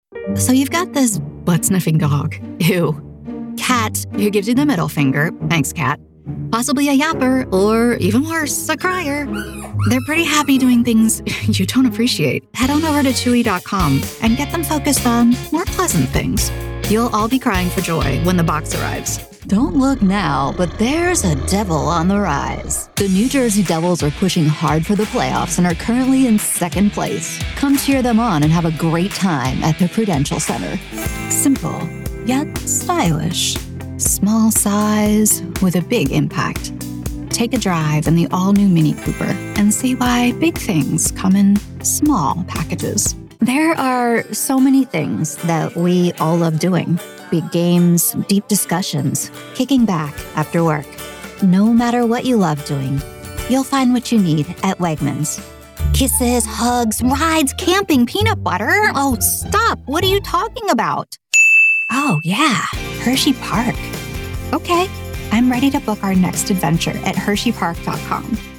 So you've got this butt-sniffing dog. Ew. Cat who gives you the middle finger. Thanks, cat. Possibly a yapper, or even worse, a crier. They're pretty happy doing things you don't appreciate. Head on over to Chewy.com and get them focused on more pleasant things. You'll all be crying for joy when the box arrives. Don't look now, but there's a devil on the rise. The New Jersey Devils are pushing hard for the playoffs and are currently in second place. Come cheer them on and have a great time at the Prudential Center. Simple, yet stylish. Small size with a big impact. Take a drive in the all-new Mini Cooper and see why big things come in small packages. There are so many things that we all love doing. Big games, deep discussions, kicking back after work. No matter what you love doing, you'll find what you need at Wegmans. Kisses, hugs, rides, camping, peanut butter. Oh, stop. What are you talking about? Oh, yeah, Hershey Park. Okay, I'm ready to book our next adventure at HersheyPark.com.